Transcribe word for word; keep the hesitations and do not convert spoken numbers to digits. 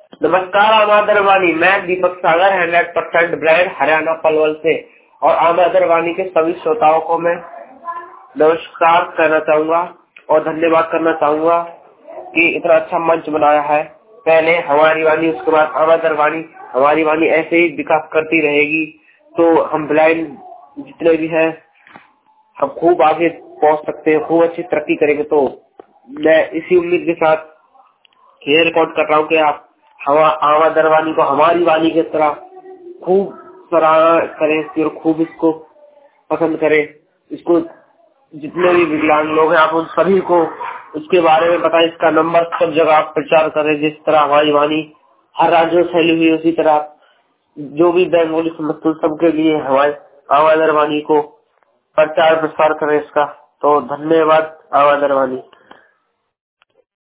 नमस्कार आमादरवानी, मैं Deepak Sagar hundred percent brand Haryana Palwal से और आमादरवानी के सभी श्रोताओं को मैं नमस्कार करना चाहूंगा और धन्यवाद करना चाहूंगा कि इतना अच्छा मंच बनाया है। पहले हमारी वाणी, उसके बाद आमादरवानी। हमारी वाणी ऐसे ही विकास करती रहेगी तो हम ब्लाइंड जितने भी हैं हम खूब आगे पहुंच सकते हैं, खूब अच्छी तरक्की करेंगे। तो मैं इसी उम्मीद के साथ ये रिकॉर्ड कर रहा हूँ कि आप हवा आमादरवानी को हमारी वाणी की तरह खूब सराहना करें, फिर खूब इसको पसंद करें। इसको जितने भी विकलांग लोग हैं आप उन सभी को उसके बारे में बताएं, इसका नंबर सब जगह आप प्रचार करें। जिस तरह हमारी वाणी हर राज्य में फैली हुई है उसी तरह जो भी बंगाली समझते सबके लिए हमारे आमादरवानी को प्रचार प्रसार करें इसका। तो धन्यवाद आमादरवानी।